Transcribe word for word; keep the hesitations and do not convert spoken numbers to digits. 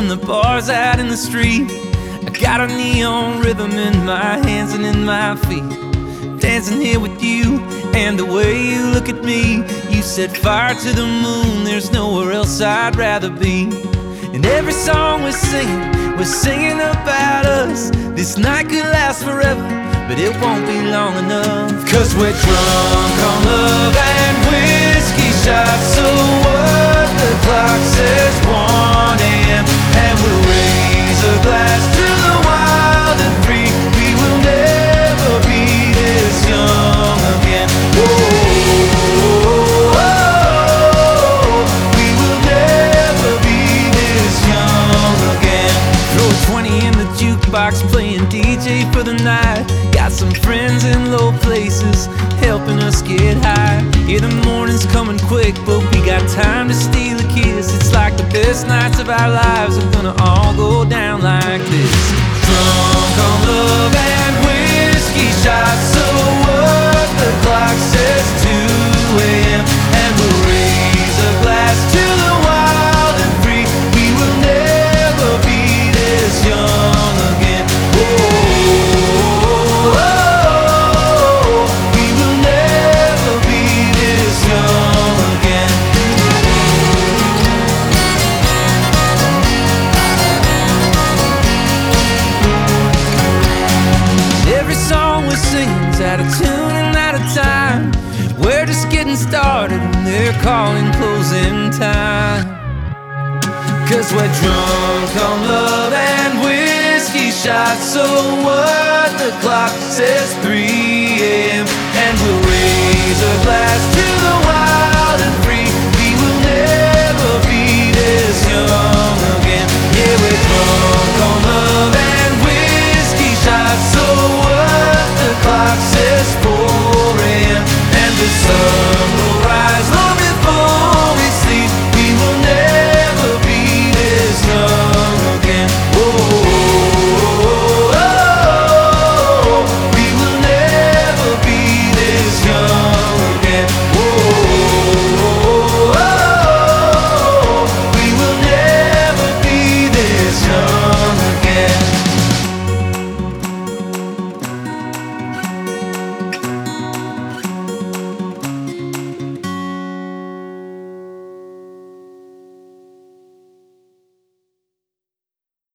from the bars out in the street. I got a neon rhythm in my hands and in my feet, dancing here with you and the way you look at me. You set fire to the moon, there's nowhere else I'd rather be. And every song we're singing, we're singing about us. This night could last forever, but it won't be long enough. Cause we're drunk on love and whiskey shots. So what? The clock says one a m and we'll raise a glass to the wild and free. We will never be this young again. Whoa, we will never be this young again. Throw twenty in the jukebox, playing D J for the night. Got some friends in low places helping us get high. Yeah, the morning's coming quick, but we got time to steal a kiss. It's like the best nights of our lives are gonna all go down like this. Drunk on love and whiskey shots. So what? The clock says two a m and we'll raise a glass to the wild and free. We will never be this young again. Whoa. Sings out of tune and out of time. We're just getting started when they're calling closing time. Cause we're drunk on love and whiskey shots. So what? The clock says three a m and we'll raise a glass to